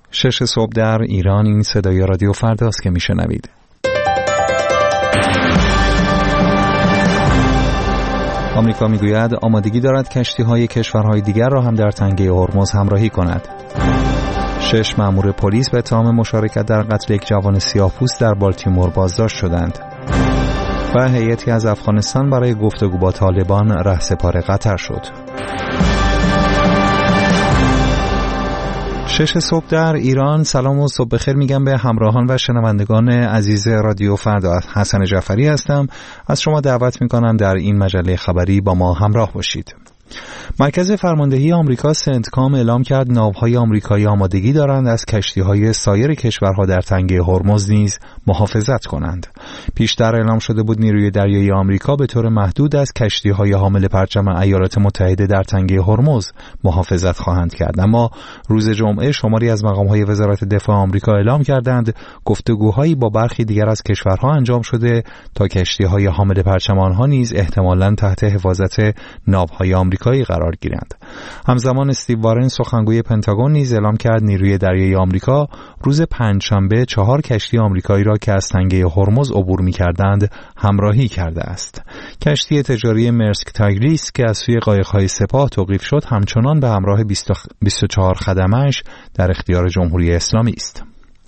6 صبح در ایران. این صدای رادیو فرداست که میشنوید. آمریکا میگوید آمادگی دارد کشتی‌های کشورهای دیگر را هم در تنگه هرمز همراهی کند. 6 مأمور پلیس به اتهام مشارکت در قتل یک جوان سیاه‌پوست در بالتیمور بازداشت شدند. و هیئتی از افغانستان برای گفتگو با طالبان رهسپار قطر شد. 6 صبح در ایران. سلام و صبح بخیر میگم به همراهان و شنوندگان عزیز رادیو فردا. حسن جعفری هستم. از شما دعوت میکنم در این مجله خبری با ما همراه باشید. مرکز فرماندهی آمریکا سنتکام اعلام کرد ناوهای آمریکایی آمادگی دارند از کشتی‌های سایر کشورها در تنگه هرمز نیز محافظت کنند. پیشتر اعلام شده بود نیروی دریایی آمریکا به طور محدود از کشتی‌های حامل پرچم ایالات متحده در تنگه هرمز محافظت خواهند کرد، اما روز جمعه شماری از مقام‌های وزارت دفاع آمریکا اعلام کردند گفتگوهایی با برخی دیگر از کشورها انجام شده تا کشتی‌های حامل پرچم آنها نیز احتمالاً تحت حفاظت ناوهای آمریکایی قرار گیرند. همزمان استیو وارن سخنگوی پنتاگون نیز اعلام کرد نیروی دریایی آمریکا روز پنجشنبه 4 کشتی آمریکایی را که از تنگه هرمز عبور می‌کردند همراهی کرده است. کشتی تجاری مرسک تایگریس که از سوی قایق‌های سپاه توقیف شد همچنان به همراه 24 خدمه‌اش در اختیار جمهوری اسلامی است.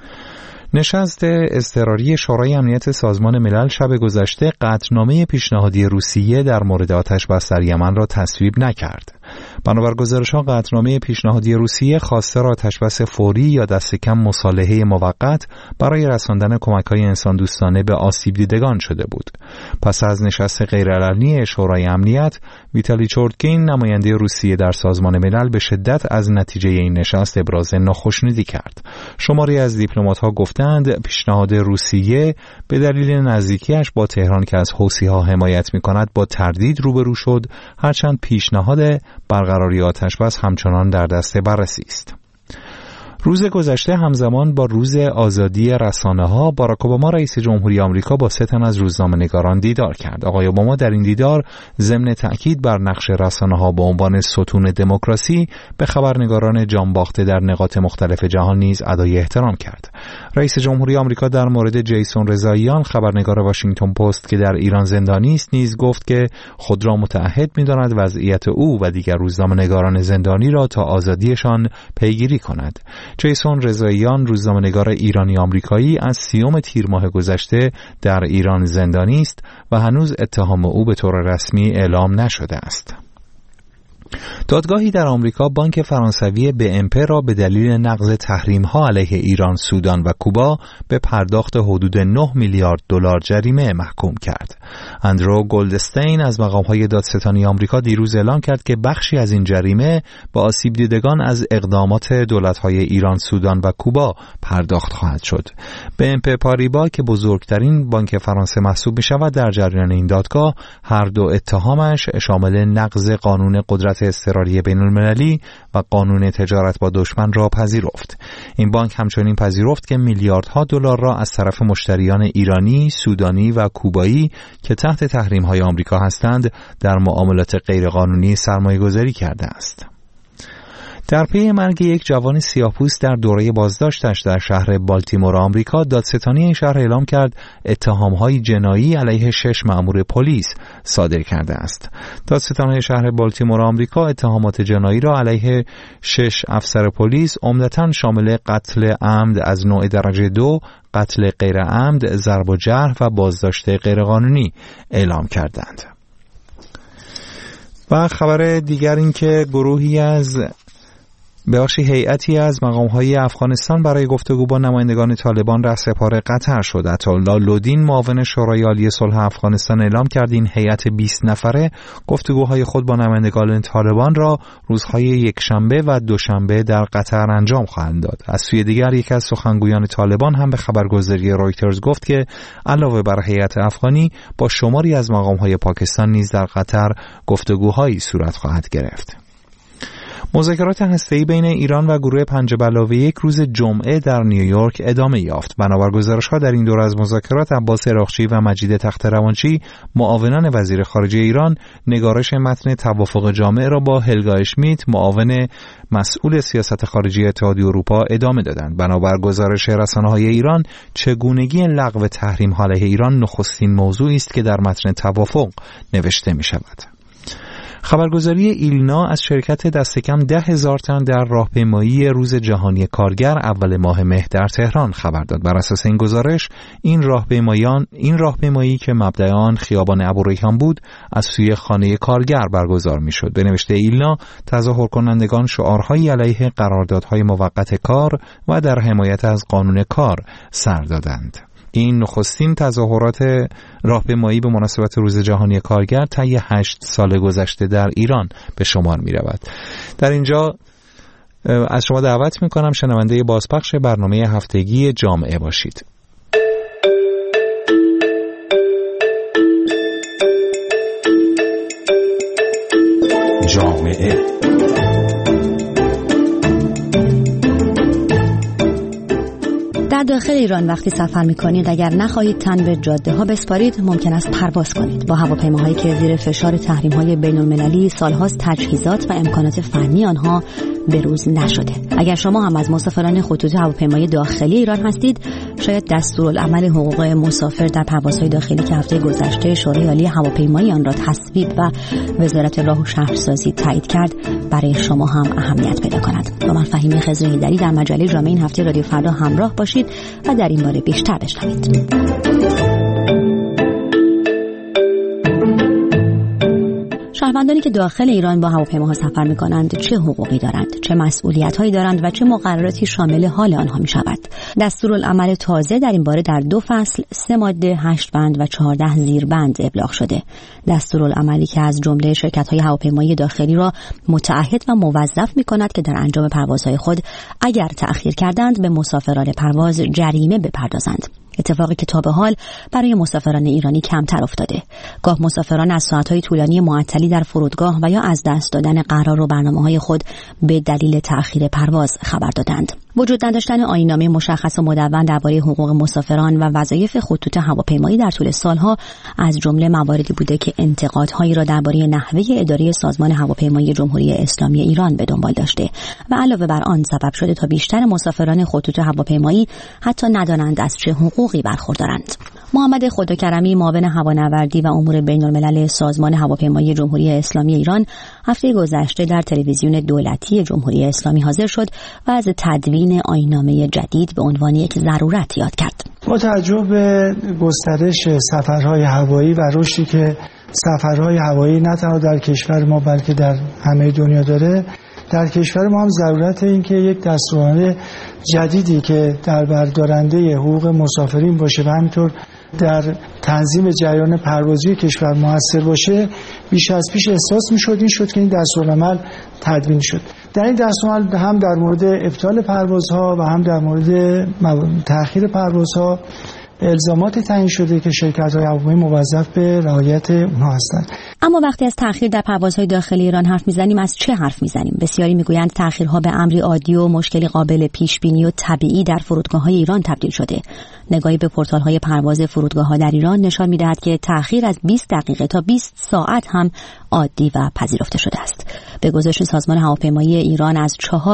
نشست اضطراری شورای امنیت سازمان ملل شب گذشته قطعنامه پیشنهادی روسیه در مورد آتش‌بس در یمن را تصویب نکرد. بنابر گزارش‌ها قطعنامه پیشنهادی روسیه خواستار آتش‌بس فوری یا دست کم مصالحه موقت برای رساندن کمک‌های انسان‌دوستانه به آسیب دیدگان شده بود. پس از نشست غیرعلنی شورای امنیت، ویتالی چورتکین نماینده روسیه در سازمان ملل به شدت از نتیجه این نشست ابراز ناخشنودی کرد. شماری از دیپلمات‌ها گفتند پیشنهاد روسیه به دلیل نزدیکیش با تهران که از حوثی‌ها حمایت می‌کند با تردید روبرو شد، هرچند پیشنهاد برقراری آتش‌بس همچنان در دست بررسی است. روز گذشته همزمان با روز آزادی رسانه‌ها، باراک اوباما رئیس جمهوری آمریکا با 3 تن از روزنامه‌نگاران دیدار کرد. آقای اوباما در این دیدار ضمن تأکید بر نقش رسانه‌ها به عنوان ستون دموکراسی به خبرنگاران جانباخته در نقاط مختلف جهان نیز ادای احترام کرد. رئیس جمهوری آمریکا در مورد جیسون رضاییان خبرنگار واشنگتن پست که در ایران زندانی است نیز گفت که خود را متعهد می‌داند وضعیت او و دیگر روزنامه‌نگاران زندانی را تا آزادیشان پیگیری کند. جیسون رضاییان روزنامه‌نگار ایرانی آمریکایی از 30 تیر ماه گذشته در ایران زندانی است و هنوز اتهام او به طور رسمی اعلام نشده است. دادگاهی در آمریکا بانک فرانسوی BNP را به دلیل نقض تحریم‌ها علیه ایران، سودان و کوبا به پرداخت حدود 9 میلیارد دلار جریمه محکوم کرد. اندرو گلدستین از مقام‌های دادستانی آمریکا دیروز اعلام کرد که بخشی از این جریمه با آسیب دیدگان از اقدامات دولت‌های ایران، سودان و کوبا پرداخت خواهد شد. BNP پاریبا که بزرگترین بانک فرانسه محسوب می‌شود در جریان این دادگاه هر دو اتهامش شامل نقض قانون قدرت اضطراری بین‌المللی و قانون تجارت با دشمن را پذیرفت. این بانک همچنین پذیرفت که میلیاردها دلار را از طرف مشتریان ایرانی، سودانی و کوبایی که تحت تحریم‌های آمریکا هستند در معاملات غیرقانونی سرمایه‌گذاری کرده است. در پی مرگ یک جوان سیاه‌پوست در دوره بازداشتش در شهر بالتیمور آمریکا، دادستانی این شهر اعلام کرد اتهام‌های جنایی علیه 6 مأمور پلیس صادر کرده است. دادستانی شهر بالتیمور آمریکا اتهامات جنایی را علیه 6 افسر پلیس عمدتاً شامل قتل عمد از نوع درجه 2، قتل غیر عمد، ضرب و جرح و بازداشت غیرقانونی اعلام کردند. و خبر دیگر این که هیئتی از مقام‌های افغانستان برای گفتگو با نمایندگان طالبان رهسپار قطر شد. عطاالله لودین معاون شورای عالی صلح افغانستان اعلام کرد این هیئت 20 نفره گفتگوهای خود با نمایندگان طالبان را روزهای یکشنبه و دوشنبه در قطر انجام خواهند داد. از سوی دیگر یکی از سخنگویان طالبان هم به خبرگزاری رویترز گفت که علاوه بر هیئت افغانی با شماری از مقام‌های پاکستان نیز در قطر گفتگوهایی صورت خواهد گرفت. مذاکرات هسته‌ای بین ایران و گروه پنج‌بلاوه روز جمعه در نیویورک ادامه یافت. بنابر گزارش‌ها در این دور از مذاکرات عباس عراقچی و مجید تخت‌روانچی، معاونان وزیر خارجه ایران، نگارش متن توافق جامع را با هلگا اشمیت، معاون مسئول سیاست خارجی اتحادیه اروپا، ادامه دادند. بنابر گزارش رسانه‌های ایران، چگونگی لغو تحریم‌ها علیه ایران نخستین موضوعی است که در متن توافق نوشته می‌شود. خبرگزاری ایلنا از شرکت دست کم 10,000 تن در راهپیمایی روز جهانی کارگر اول ماه مه در تهران خبر داد. بر اساس این گزارش، این راهپیمایی که مبدأ آن خیابان ابوریحان بود، از سوی خانه کارگر برگزار می‌شد. به نوشته ایلنا، تظاهر کنندگان شعارهایی علیه قراردادهای موقت کار و در حمایت از قانون کار سر دادند. این نخستین تظاهرات راهپیمایی به مناسبت روز جهانی کارگر طی 8 سال گذشته در ایران به شمار می رود. در اینجا از شما دعوت می کنم شنونده بازپخش برنامه هفتگی جامعه باشید. جامعه در داخل ایران وقتی سفر می‌کنید، اگر نخواهید تن به جاده‌ها بسپارید، ممکن است پرواز کنید. با هواپیماهایی که زیر فشار تحریم‌های بین‌المللی سال‌هاست تجهیزات و امکانات فنی آنها بروز نشده. اگر شما هم از مسافران خطوط هواپیمای داخلی ایران هستید، شاید دستورالعمل حقوق مسافر در پروازهای داخلی که هفته گذشته شورای عالی هواپیمایی آن را تصویب و وزارت راه و شهرسازی تایید کرد، برای شما هم اهمیت پیدا کند. با من فهیمه خضره‌ایدری در مجله جامعه این هفته رادیو فردا همراه باشید و در این باره بیشتر بشنوید. شهروندانی که داخل ایران با هواپیماها سفر می‌کنند چه حقوقی دارند، چه مسئولیت‌هایی دارند و چه مقرراتی شامل حال آنها می‌شود؟ دستورالعمل تازه در این باره در 2 فصل، 3 ماده، 8 بند و 14 زیربند ابلاغ شده. دستورالعملی که از جمله شرکت‌های هواپیمایی داخلی را متعهد و موظف می‌کند که در انجام پروازهای خود اگر تأخیر کردند به مسافران پرواز جریمه بپردازند. اتفاقی که تا به حال برای مسافران ایرانی کمتر افتاده. گاه مسافران از ساعت‌های طولانی معطلی در فرودگاه و یا از دست دادن قرار و برنامه‌های خود به دلیل تأخیر پرواز خبر دادند. وجود نداشتن آیین‌نامه مشخص و مدون درباره حقوق مسافران و وظایف خطوط هواپیمایی در طول سالها از جمله مواردی بوده که انتقادهایی را درباره نحوه اداره سازمان هواپیمایی جمهوری اسلامی ایران به دنبال داشته و علاوه بر آن سبب شده تا بیشتر مسافران خطوط هواپیمایی حتی ندانند از چه حقوقی برخوردارند. محمد خداکرمی، معاون هوانوردی و امور بین‌الملل سازمان هواپیمایی جمهوری اسلامی ایران، هفته گذشته در تلویزیون دولتی جمهوری اسلامی حاضر شد و از تدوین آیین‌نامه جدید به عنوان یک ضرورت یاد کرد. با توجه به گسترش سفرهای هوایی و رشدی که سفرهای هوایی نه تنها در کشور ما بلکه در همه دنیا داره، در کشور ما هم ضرورت این که یک دستورالعمل جدیدی که در بردارنده حقوق مسافرین باشه و همینطور در تنظیم جریان پروازی کشور موثر باشه بیش از پیش احساس می‌شد. این شد که این دستورالعمل تدوین شد. در این دستورالعمل هم در مورد ابطال پروازها و هم در مورد تأخیر پروازها الزاماتی تعیین شده که شرکت‌های هواپیمایی موظف به رعایت اونها هستند. اما وقتی از تأخیر در پروازهای داخلی ایران حرف میزنیم، از چه حرف میزنیم؟ بسیاری میگویند تأخیرها به امری عادی و مشکلی قابل پیش بینی و طبیعی در فرودگاه‌های ایران تبدیل شده. نگاهی به پورتال‌های پرواز فرودگاه‌ها در ایران نشان می‌دهد که تأخیر از 20 دقیقه تا 20 ساعت هم عادی و پذیرفته شده است. به گزارش سازمان هواپیمایی ایران، از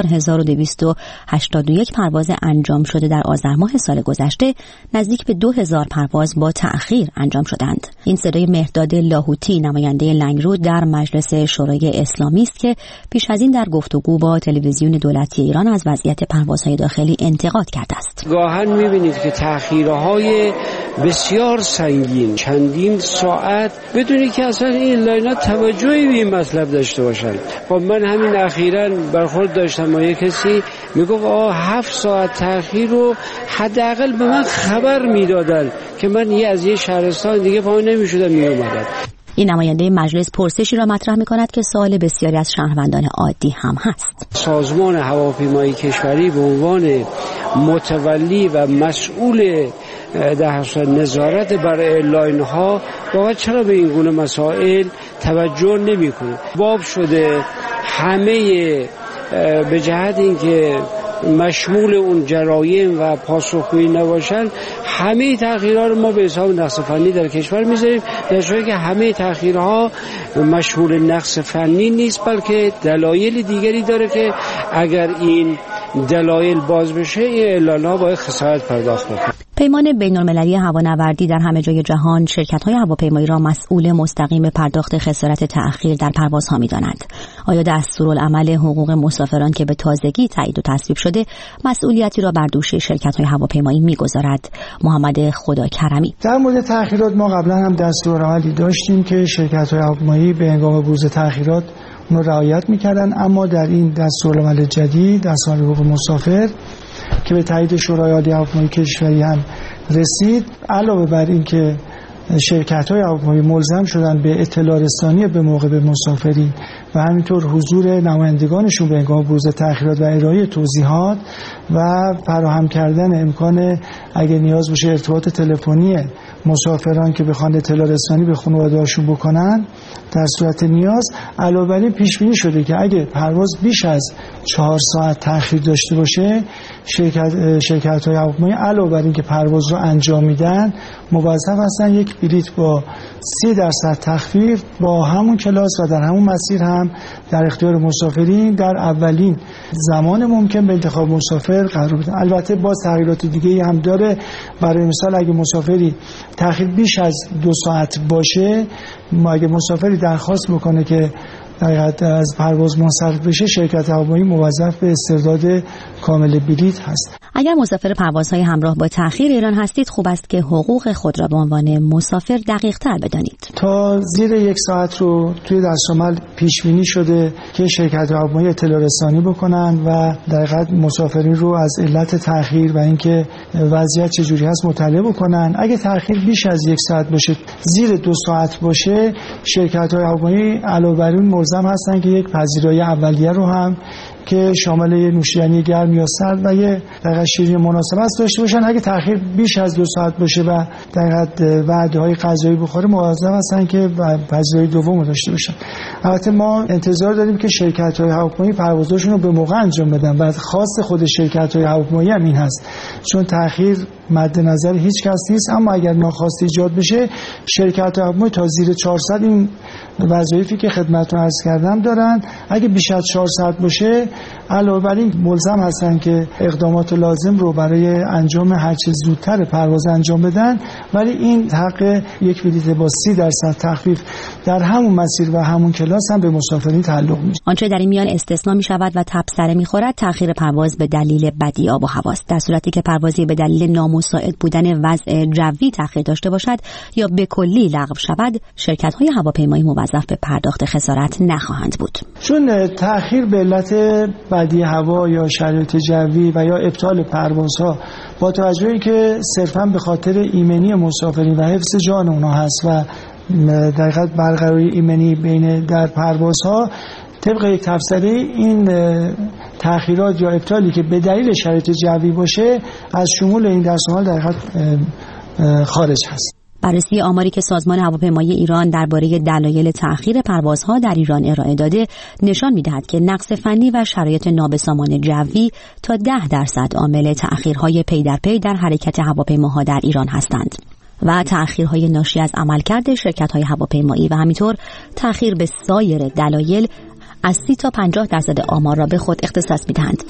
4281 پرواز انجام شده در آذر ماه سال گذشته، نزدیک به 2000 پرواز با تأخیر انجام شدند. این صدای مهرداد لاهوتی، نماینده لنگرود در مجلس شورای اسلامی است که پیش از این در گفتگو با تلویزیون دولتی ایران از وضعیت پروازهای داخلی انتقاد کرده است. گاهن می‌بینید که تأخیرهای بسیار سنگین، چندین ساعت، بدونی که اصلا این لاینا توجهی به این مطلب داشته باشن. خب من همین اخیراً برخورد داشتم با یک کسی میگفت 7 ساعت تأخیر رو حداقل به من خبر میدادن که من از یه شهرستان دیگه پا نمیشدم میومدم. این نماینده مجلس پرسشی را مطرح می‌کند که سوال بسیاری از شهروندان عادی هم هست. سازمان هواپیمایی کشوری به عنوان متولی و مسئول در نظارت بر ایرلاین‌ها واقعا چرا به این گونه مسائل توجه نمی‌کنه؟ باب شده همه به جهت اینکه مشمول اون جرایم و پاسخگویی نباشن، همه تغییرها رو ما به حساب نقص فنی در کشور میذاریم، در صورتی که همه تغییرها مشمول نقص فنی نیست، بلکه دلایل دیگری داره که اگر این دلایل باز بشه این اعلان‌ها باید خسارت پرداخت بکنه. پیمان بین‌المللی هوانوردی در همه جای جهان شرکت‌های هواپیمایی را مسئول مستقیم پرداخت خسارت تأخیر در پروازها می‌دانند. آیا دستورالعمل حقوق مسافران که به تازگی تایید و تصویب شده مسئولیتی را بر دوش شرکت‌های هواپیمایی می‌گذارد؟ محمد خداکرمی: در مورد تأخیرات ما قبلا هم دستورالعملی داشتیم که شرکت‌های هواپیمایی به هنگام بروز تأخیرات اون رو رعایت می‌کردن، اما در این دستورالعمل جدید دستورالعمل حقوق مسافر که به تایید شورای عالی هواپیمایی کشوری هم رسید، علاوه بر این که شرکت‌های هواپیمایی ملزم شدن به اطلاع رسانی به موقع به مسافرین و همینطور حضور نمایندگانشون به هنگام بروز تأخیرات و ارائه توضیحات و فراهم کردن امکان اگه نیاز باشه ارتباط تلفنی مسافران که بخوان اطلاع رسانی به خانواده‌هاشون بکنن در صورت نیاز، علاوه بر این پیش بینی شده که اگه پرواز بیش از 4 ساعت تأخیر داشته باشه، شرکت‌های هواپیمایی علاوه بر این که پرواز رو انجام میدن موظف هستن یک بلیت با 30% تخفیف با همون کلاس و در همون مسیر هم در اختیار مسافرین در اولین زمان ممکن به انتخاب مسافر قرار بدن. البته باز تغییرات دیگه هم داره. برای مثال اگه مسافری تأخیر بیش از 2 ساعت باشه، اگه مسافری درخواست بکنه که دقیقاً از پرواز منصرف بشه، شرکت هواپیمایی موظف به استرداد کامل بلیط هست. اگر مسافر پروازهای همراه با تأخیر ایران هستید، خوب است که حقوق خود را به عنوان مسافر دقیق‌تر بدانید. تا زیر 1 ساعت رو توی دستورالعمل پیش بینی شده که شرکت هواپیمایی اطلاع رسانی بکنن و دقیقاً مسافرین رو از علت تأخیر و اینکه وضعیت چجوری هست مطلع بکنن. اگه تأخیر بیش از 1 ساعت باشه، زیر 2 ساعت باشه، شرکت‌های هواپیمایی علاوه بر اون ملزم هستن که یک پذیرایی اولیه رو هم که شامل یه نوشیدنی گرم یا سرد و یه دقیقاً شیرینی مناسب است داشته باشن. اگه تأخیر بیش از 2 ساعت باشه و دقیقاً وعده‌های غذایی بخوره، موظف هستن که پذیرایی دوم رو داشته باشن. البته ما انتظار داریم که شرکت‌های هواپیمایی پروازاشون رو به موقع انجام بدن و خاص خود شرکت‌های هواپیمایی هم این هست، چون تأخیر مد نظر هیچ کس نیست. اما اگر ناخواسته ایجاد بشه، شرکت‌های هواپیمایی تا زیر 400 این وظایفی که خدمتتون عرض کردم دارن. اگه بیش از 4 ساعت باشه، علاوه بر این ملزم هستن که اقدامات لازم رو برای انجام هرچه زودتر پرواز انجام بدن، ولی این حق یک بلیط با 30% تخفیف در همون مسیر و همون کلاس هم به مسافرین تعلق میشه. آنچه در این میان استثناء می شود و تبصره می خورد تأخیر پرواز به دلیل بدی آب و هواست. در صورتی که پروازی به دلیل نامساعد بودن وضع جوی تأخیر داشته باشد یا به کلی لغو شود، شرکت‌های هواپیمایی موظف به پرداخت خسارت نخواهند بود. چون تأخیر به علت بدی هوا یا شرایط جوی و یا ابطال پروازها با توجهی که صرفاً به خاطر ایمنی مسافرین و حفظ جان اونها هست و در حقیقت برقراری ایمنی بین در پروازها، طبق یک تفسیر این تأخیرات یا ابطالی که به دلیل شرایط جوی باشه از شمول این دستورالعمل در حقیقت خارج هست. بررسی آماری که سازمان هواپیمایی ایران درباره دلایل تأخیر پروازها در ایران ارائه داده نشان می‌دهد که نقص فنی و شرایط نابسامان جوی تا 10% عامل تأخیرهای پی در پی در حرکت هواپیماها در ایران هستند و تأخیرهای ناشی از عملکرد شرکت‌های هواپیمایی و همینطور تأخیر به سایر دلایل از 30 تا 50% آمار را به خود اختصاص می‌دهند.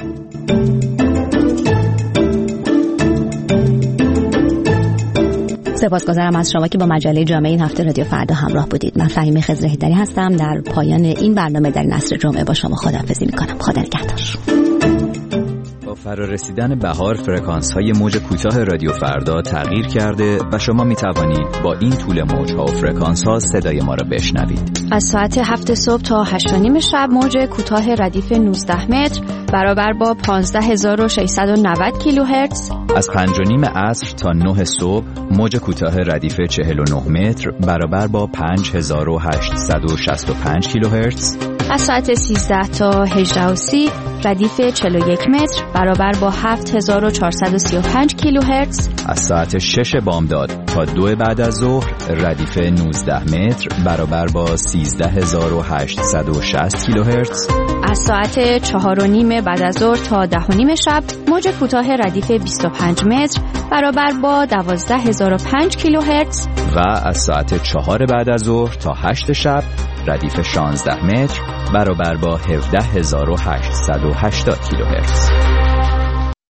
سپاسگزارم از شما که با مجله جامعه این هفته رادیو فردا همراه بودید. من فهیمه خضرهیدری هستم. در پایان این برنامه در نصر جمعه با شما خداحافظی می‌کنم. خدا نگهدار. با فرارسیدن بهار فرکانس‌های موج کوتاه رادیو فردا تغییر کرده و شما می‌توانید با این طول موج‌ها و فرکانس‌ها صدای ما را بشنوید. از ساعت 7 صبح تا 8:30 شب موج کوتاه ردیف 19 متر برابر با 15690 کیلوهرتز، از 5:30 عصر تا 9 صبح موج کوتاه ردیف 49 متر برابر با 5865 کیلوهرتز از ساعت 13 تا 18:30 ردیف 41 متر برابر با 7435 کیلوهرتز. از ساعت 6 بامداد تا 2 بعد از ظهر ردیف 19 متر برابر با 13860 کیلوهرتز. از ساعت 4:30 بعد از ظهر تا 10:30 شب موج کوتاه ردیف 25 متر برابر با 12005 کیلوهرتز. و از ساعت 4 بعد از ظهر تا 8 شب ردیف 16 متر برابر با 17880 کیلوهرتز.